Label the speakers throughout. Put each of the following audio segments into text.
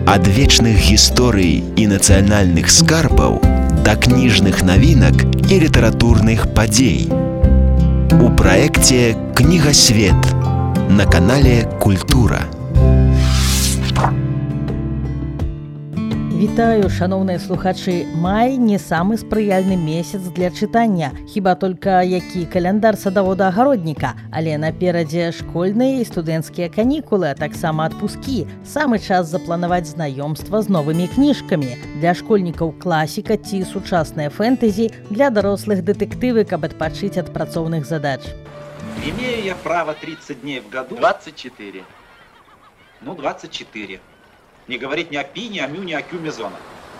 Speaker 1: Ад вечных гісторый і нацыянальных скарбаў да кніжных навінак і літаратурных падзей. У праекце «Кнігасвет» на канале «Культура».
Speaker 2: Вітаю, шановныя слухачы. Май не самы спрыяльны месяц для чытання, хіба толькі які каляндар садавода-агародніка, але наперадзе школьныя і студэнцкія канікулы, а таксама адпускі. Самы час запланаваць знаёмства з новымі кніжкамі. Для школьнікаў класіка ці сучаснае фэнтэзі, для дарослых дэтэктывы, каб адпачыць ад працоўных задач.
Speaker 3: Имею я право 30 дней в году?
Speaker 4: 24.
Speaker 3: 24. Не говорить ни о пи, ни о мю, ни о кю мезона.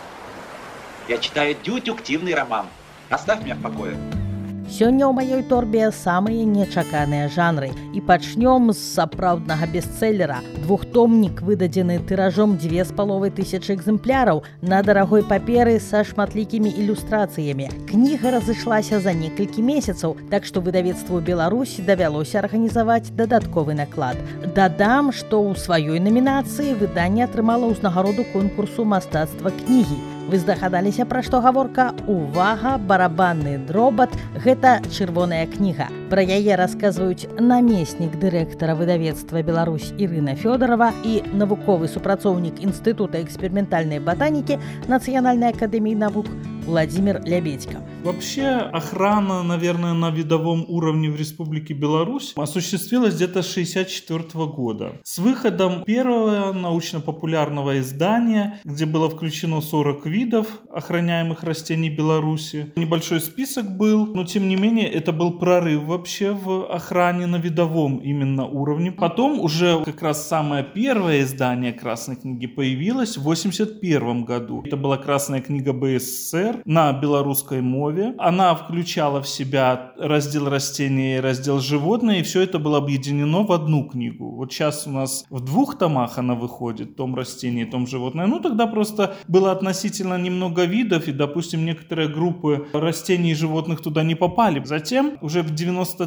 Speaker 3: Я читаю детективный роман. Оставь меня в покое.
Speaker 2: Сёння ў маёй торбе самыя нечаканыя жанры. І пачнём з сапраўднага бестселлера. Двухтомнік выдадзены тыражом 2500 экземпляраў на дарагой паперы са шматлікімі ілюстрацыямі. Кніга разышлася за некалькі месяцаў, так што выдавецтву Беларусь давялося арганізаваць дадатковы наклад. Дадам, што ў сваёй намінацыі выданне атрымала ўзнагароду конкурсу мастацтва кнігі. Вы здагадаліся, пра што гаворка? Увага, барабанны дробат – гэта чырвоная кніга. Пра яе расказваюць намеснік дырэктара выдавецтва «Беларусь» Ірына Фёдорова і навуковы супрацоўнік Інстытута экспериментальной ботаники Национальной академии наук Владимир Лябедько.
Speaker 5: Вообще охрана, наверное, на видовом уровне в Республике Беларусь осуществилась где-то с 1964 года. С выходом первого научно-популярного издания, где было включено 40 видов охраняемых растений Беларуси. Небольшой список был, но тем не менее это был прорыв вообще в охране на видовом именно уровне. Потом уже как раз самое первое издание Красной книги появилось в 1981 году. Это была Красная книга БССР на белорусской мове. Она включала в себя раздел растения и раздел животные, и все это было объединено в одну книгу. Вот сейчас у нас в 2 томах она выходит, том растения и том животное. Ну тогда просто было относительно немного видов, и, допустим, некоторые группы растений и животных туда не попали. Затем уже в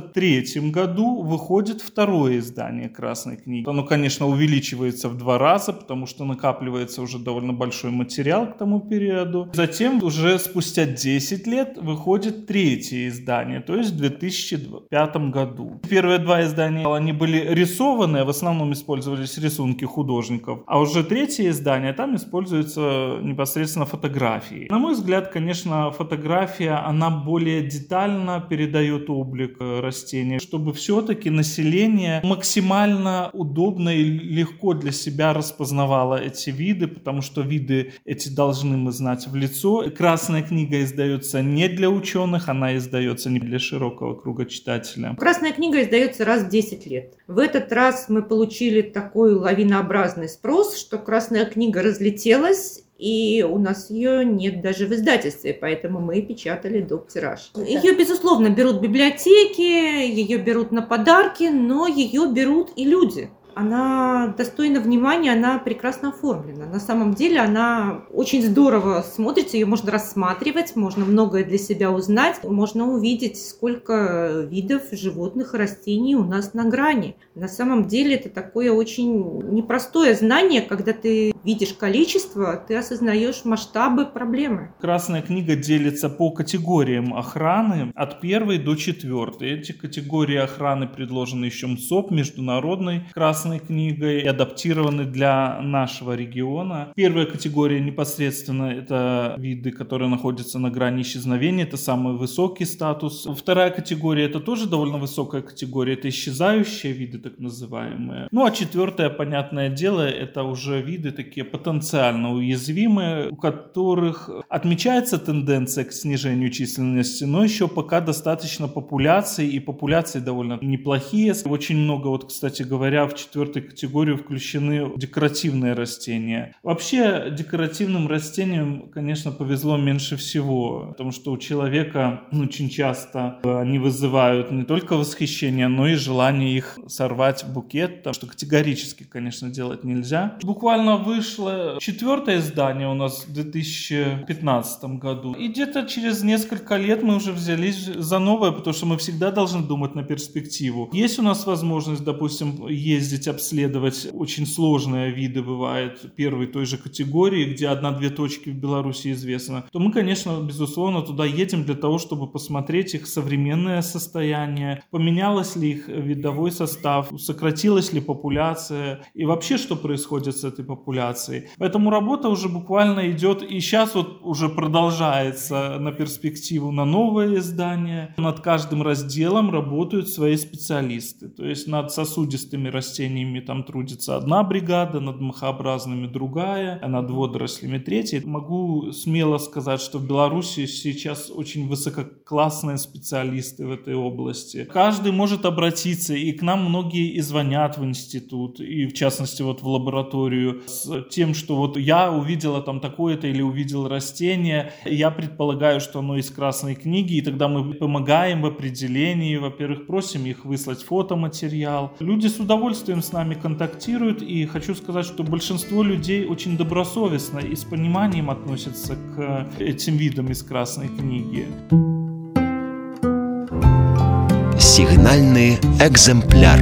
Speaker 5: 1993 году выходит второе издание Красной книги. Оно, конечно, увеличивается в 2 раза, потому что накапливается уже довольно большой материал к тому периоду. Затем уже спустя 10 лет выходит третье издание, то есть в 2005 году. Первые 2 издания, они были рисованные, в основном использовались рисунки художников, а уже третье издание, там используются непосредственно фотографии. На мой взгляд, конечно, фотография, она более детально передает облик растения, чтобы все-таки население максимально удобно и легко для себя распознавало эти виды, потому что виды эти должны мы знать в лицо. Красная книга издается не для ученых, она издается не для широкого круга читателя.
Speaker 6: Красная книга издается раз в 10 лет. В этот раз мы получили такой лавинообразный спрос, что Красная книга разлетелась, и у нас ее нет даже в издательстве, поэтому мы печатали доп. Тираж. Ее, безусловно, берут в библиотеки, ее берут на подарки, но ее берут и люди. Она достойна внимания, она прекрасно оформлена. На самом деле она очень здорово смотрится, ее можно рассматривать, можно многое для себя узнать, можно увидеть, сколько видов животных и растений у нас на грани. На самом деле это такое очень непростое знание, когда ты видишь количество, ты осознаешь масштабы проблемы.
Speaker 5: Красная книга делится по категориям охраны от 1 до 4. Эти категории охраны предложены еще МСОП, Международной Красной книгой, и адаптированы для нашего региона. Первая категория непосредственно это виды, которые находятся на грани исчезновения, это самый высокий статус. Вторая категория это тоже довольно высокая категория, это исчезающие виды так называемые. Ну а 4, понятное дело, это уже виды такие потенциально уязвимые, у которых отмечается тенденция к снижению численности, но еще пока достаточно популяций, и популяции довольно неплохие. Очень много, вот, кстати говоря, в 4 категорию включены декоративные растения. Вообще декоративным растениям, конечно, повезло меньше всего, потому что у человека очень часто они вызывают не только восхищение, но и желание их сорвать в букет, что категорически, конечно, делать нельзя. Буквально вышло 4 издание у нас в 2015 году, и где-то через несколько лет мы уже взялись за новое, потому что мы всегда должны думать на перспективу. Есть у нас возможность, допустим, ездить ездить обследовать очень сложные виды, бывает, первой той же категории, где 1-2 точки в Беларуси известно, то мы, конечно, безусловно, туда едем для того, чтобы посмотреть их современное состояние, поменялось ли их видовой состав, сократилась ли популяция и вообще, что происходит с этой популяцией. Поэтому работа уже буквально идет, и сейчас вот уже продолжается на перспективу, на новое издание. Над каждым разделом работают свои специалисты. То есть над сосудистыми растениями там трудится одна бригада, над мхообразными другая, а над водорослями третья. Могу смело сказать, что в Беларуси сейчас очень высококлассные специалисты в этой области. Каждый может обратиться, и к нам многие и звонят в институт, и в частности вот в лабораторию, с тем, что вот я увидела там такое-то или увидел растение, я предполагаю, что оно из Красной книги, и тогда мы помогаем в определении, во-первых, просим их выслать фотоматериал. Люди с удовольствием с нами контактируют, и хочу сказать, что большинство людей очень добросовестно и с пониманием относятся к этим видам из Красной книги.
Speaker 1: Сігнальны экземпляр.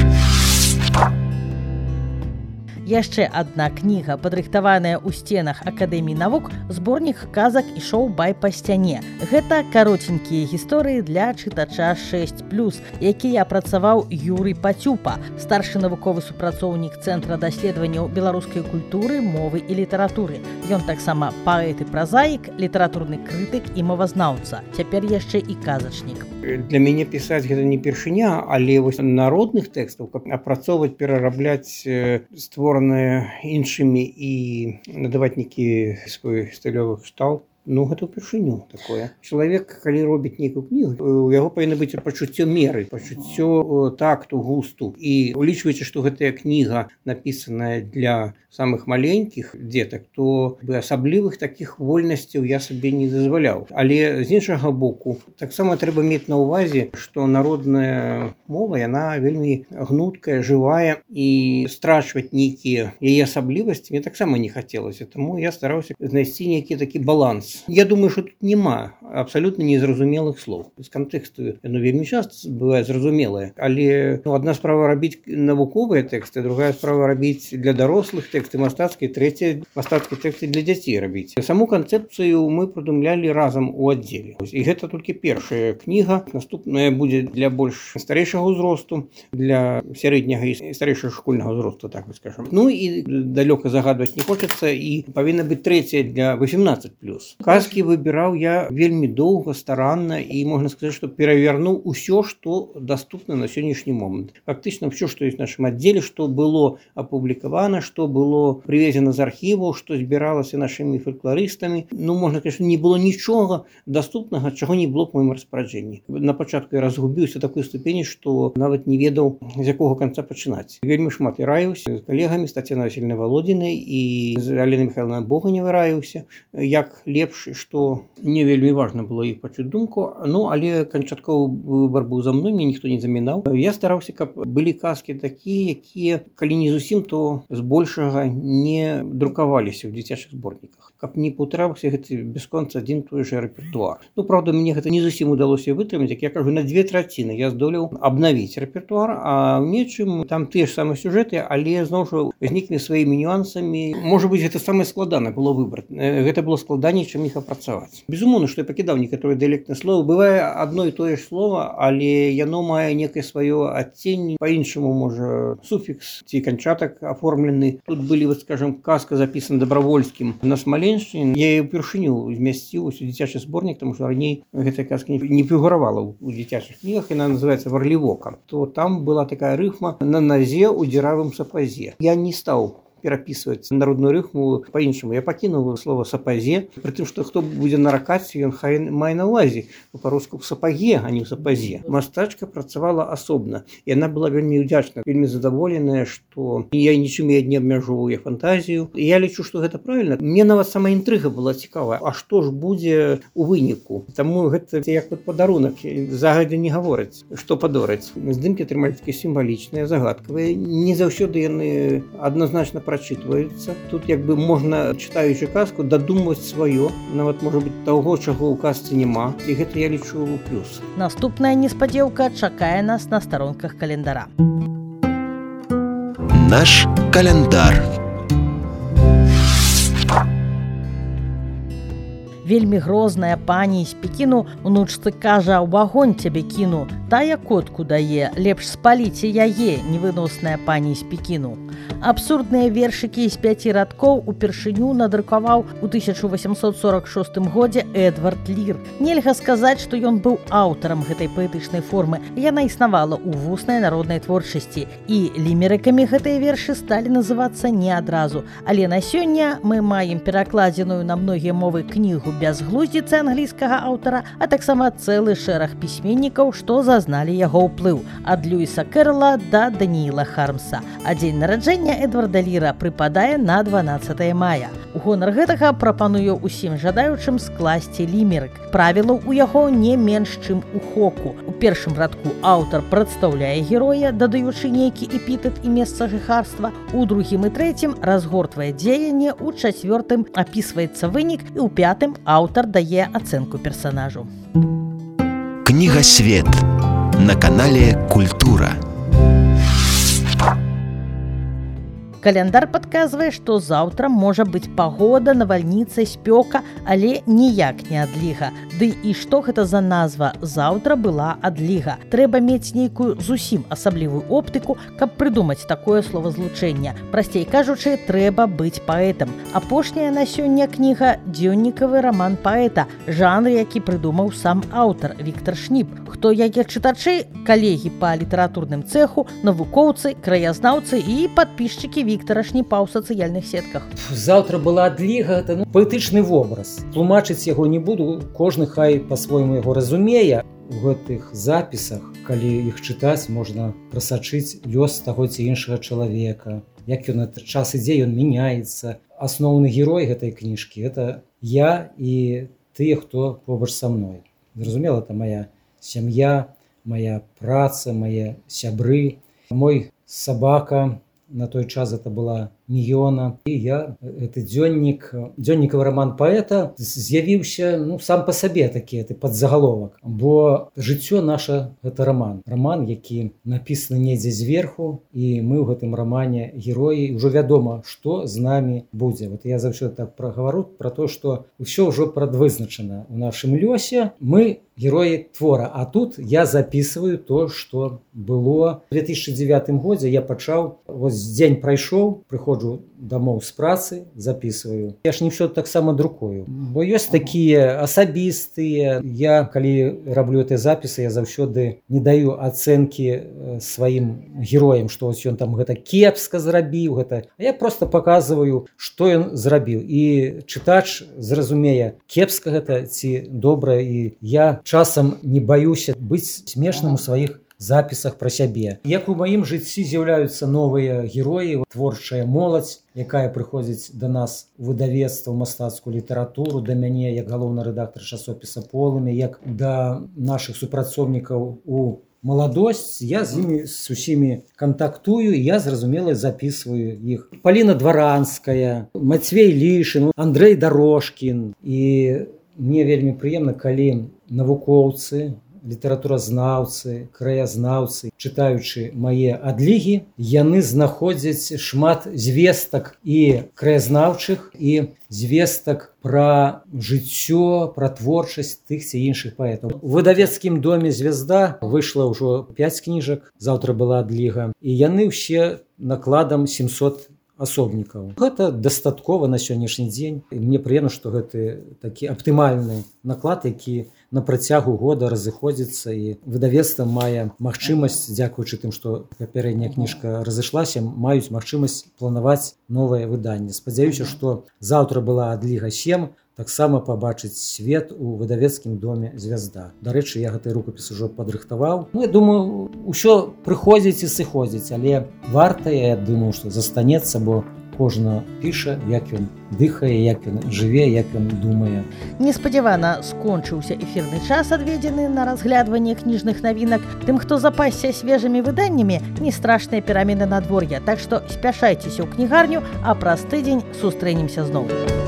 Speaker 2: Яшчэ адна кніга, падрыхтаваная ў стенах Акадэміі навук, зборнік казак і шоу-бай па сцяне. Гэта каротенькія гісторыі для чытача 6+, якія апрацаваў Юрый Пацюпа, старшы навуковы супрацоўнік Цэнтра даследаванняў беларускай культуры, мовы і літаратуры. Ён таксама паэт і празаік, літаратурны крытык і мовазнаўца, цяпер яшчэ і казачнік.
Speaker 4: Для мяне пісаць гэта не першыня, але вось народных тэкстаў, каб апрацоўваць, перарабляць створаныя іншымі і надаваць нейкі свой стылёвы кшталт, ну, гэта ўпершыню такое. Чалавек, калі робіць нейкую кнігу, у яго павінна быць пачуццё меры, пачуццё такту, густу. І улічваючы, што гэтая кніга напісаная для самых маленькіх дзетак, то асаблівых такіх вольнасцяў я сабе не дазваляў. Але з іншага боку, таксама трэба мець на ўвазе, што народная мова, яна вельмі гнуткая, жывая, і страчваць нейкія яе асаблівасці мне таксама не хацелася. Таму я стараўся знайсці нейкі такі баланс. Я думаю, что тут нема абсолютно незразумелых слов. З кантэксту яно вельмі часто бывае зразумелае, але одна справа рабіць навуковыя тэксты, другая справа рабіць для дарослых тэксты мастацкія, трэцяя мастацкія тэксты для дзяцей рабіць. Саму канцэпцыю мы прыдумлялі разам у аддзеле. І гэта толькі першая кніга, наступная будзе для больш старэйшага ўзросту, для сярэдняга і старэйшага школьнага ўзросту, так бы скажем. Ну і далёка загадваць не хочацца, і павінна быць трэцяя для 18+. Казкі выбіраў я вельмі доўга, старанна, і можна сказаць, што перавярнуў усё, што даступна на сённяшні момант. Фактычна ўсё, што ёсць в нашым аддзеле, што было апублікавана, што было прывезена з архіваў, што збіралася нашымі фалькларыстамі. Ну, можна сказаць, не было нічога даступнага, чаго не было па маім распараджэнні. На пачатку я разгубіўся такой ступені, што нават не ведаў, з якога канца пачынаць. Вельмі шмат і раіўся з калегамі, з Тацянай Васільевнай Валодзінай і з Аленай Михайловнай Боганевай раіўся, як лепш, што не вельмі важна было іх пачуць думку, ну, але канчатковы выбар быў за мной, мне ніхто не замінаў. Я стараўся, каб былі казкі такія, якія, калі не зусім, то збольшага не друкаваліся ў дзіцячых зборніках. Каб не паўтараўся гэты бясконца адзін той жа рэпертуар. Ну, правда, мне гэта не зусім удалося вытрымаць, як я кажу, на 2/3 я здолеў абнавіць рэпертуар, а ў нечым там тыя ж самыя сюжэты, але зноў жа ўзнікне сваімі нюансамі. Можа быць, гэта самае складанае было выбраць. Гэта было складаней, чым іх апрацаваць. Безумоўна, што я пакідаў некаторыя дыялектныя словы. Бывае адно і тое ж слова, але яно мае некае сваё адценне, па-іншаму, можа, суфікс ці канчатак аформлены. Тут былі, вот, скажем, казка запісана Дабравольскім на Смаленшчыне. Я яе ўпершыню змясціў у дзіцячы зборнік, таму што раней гэтая казка не фігуравала ў дзіцячых кнігах, яна называецца «Варлівока». То там была такая рыфма «на назе ў дзіравым сапазе». Я не стаў перапісваць народную рыфму па-іншаму. Я пакінуў слова «сапазе», пры тым, што хто будзе наракаць, ён хай мае на ўвазе па-руску «сапаге», а не ў «сапазе». Мастачка працавала асобна. Яна была вельмі ўдзячна, вельмі задаволеная, што я нічым не абмяжоўваю фантазію. Я лічу, што гэта правільна. Мне нават сама інтрыга была цікавая. А што ж будзе ў выніку? Таму гэта як падарунак. Загадзя не гавораць, што падораць. Здымкі атрымалі такія сімвалічныя, загадкавыя. Не заўсёды яны адназначна прачытваюцца. Тут як бы можна, чытаючы казку, дадумваць сваё, нават, можа быць, таго, чаго ў казцы няма. І гэта я лічу плюс.
Speaker 2: Наступная неспадзеўка чакае нас на старонках календара.
Speaker 1: Наш календар.
Speaker 2: Вельмі грозная пані з Пекіну унучцы кажа: «У агонь цябе кіну». Тая котку дае: «Лепш спаліце яе, невыносная пані з Пекіну». Абсурдныя вершыкі з 5 радкоў упершыню надрукаваў у 1846 годзе Эдвард Лір. Нельга сказаць, што ён быў аўтарам гэтай паэтычнай формы. Яна існавала ў вуснай народнай творчасці, і лімерыкамі гэтыя вершы сталі называцца не адразу. Але на сёння мы маем перакладзеную на многія мовы кнігу «Бязглуздзіцы» англійскага аўтара, а таксама цэлы шэраг пісьменнікаў, што зазналі яго ўплыў, ад Льюіса Кэрролла да Даніэла Хармса. А дзень нараджэння Эдварда Ліра прыпадае на 12 мая. У гонар гэтага прапаную ўсім жадаючым скласці лімерык. Правілаў у яго не менш, чым у Хоку. У першым радку аўтар прадстаўляе героя, дадаючы нейкі эпітэт і месца жыхарства. У другім і трэцім разгортвае дзеянне, у чацвёртым апісваецца вынік, і ў пятым аўтар дае ацэнку персанажу.
Speaker 1: Книгосвет на канале «Культура».
Speaker 2: Каляндар падказвае, што заўтра можа быць пагода, навальніца, спёка, але ніяк не адліга. Ды і што гэта за назва «Заўтра была адліга»? Трэба мець нейкую зусім асаблівую оптыку, каб прыдумаць такое словазлучэнне. Прасцей кажучы, трэба быць паэтам. Апошняя на сёння кніга – дзённікавы раман паэта, жанр, які прыдумаў сам аўтар Віктар Шніп. Хто яе чытачы? Калегі па літаратурным цэху, навукоўцы, краязнаўцы і падпісчыкі Віктара Шніпа ў сацыяльных сетках.
Speaker 7: Заўтра была адліга, это паэтычны вобраз. Тлумачыць яго не буду, кожны хай па-свойму яго разумее. У гэтых запісах, калі іх чытаць, можна прасачыць лёс таго ці іншага чалавека. Як ён час ідзе, ён мяняецца. Асноўны герой гэтай кніжкі – это я і тыя, хто побач са мной. Зразумела, это моя сям'я, моя праца, мае сябры, мой сабака. На той час это была Міёна. І я, гэты дзённікавы раман паэта з'явіўся сам па сабе такі падзагаловак. Бо жыццё наша – гэта раман. Раман, які напісаны недзе зверху, і мы ў гэтым рамане героі. Ужо вядома, што з намі будзе. Вот я заўсёды так прагавару пра то, што ўсё ўжо прадвызначана ў нашым лёсе. Мы героі твора. А тут я записываю то, што было. У 2009 годзе я пачаў, дзень прайшоў, прыходжу дамоў з працы, записываю. Я ж не ўсё таксама друкую. Бо ёсць такія асабістыя. Я, калі раблю гэтыя запісы, я заўсёды не даю ацэнкі сваім героям, што ось ён там гэта кепска зрабіў. А я просто показываю, што ён зрабіў. І чытач зразумее, кепска гэта ці добра. І я часам не баюся быць смешным у сваіх запісах пра сябе. Як у маім жыцці з'яўляюцца новыя героі, творчая моладзь, якая прыходзіць да нас у выдавецтва, мастацкую літаратуру, да мяне як галоўны рэдактар часопіса «Полымя», як да нашых супрацоўнікаў у маладосць, я з імі з усімі кантактую, і я, зразумела, записываю іх. Паліна Дваранская, Мацвей Лішын, Андрэй Дарожкін. І мне вельмі прыемна, калі навукоўцы, літаратуразнаўцы, краязнаўцы, чытаючы мае адлігі, яны знаходзяць шмат звестак і краязнаўчых, і звестак пра жыццё, пра творчасць тых ці іншых паэтаў. У выдавецкім доме «Звезда» выйшла ўжо 5 кніжак, заўтра была адліга, і яны ўсе накладам 700 асобнікаў. Гэта дастаткова на сённяшні дзень. І мне прыемна, што гэты такі аптымальны наклад, які на працягу года разыходзіцца, і выдавецтва мае магчымасць, дзякуючы тым, што папярэдняя кніжка разышлася, маюць магчымасць планаваць новае выданне. Спадзяюся, што заўтра была адліга 7, таксама пабачыць свет у выдавецкім доме «Звезда». Дарэчы, я гэты рукапіс ужо падрыхтаваў. Я думаю, усё прыходзіць і сыходзіць, але варта, я думаю, што застанецца, бо кожна піша, як ён дыхае, як ён жыве, як ён думае.
Speaker 2: Неспадзявана скончыўся эфірны час, адведзены на разглядванне кніжных навінак. Тым, хто запасся свежымі выданнямі, не страшныя перамены надвор'я. Так што спяшайцеся ў кнігарню, а праз тыдзень сустрэнемся зноў.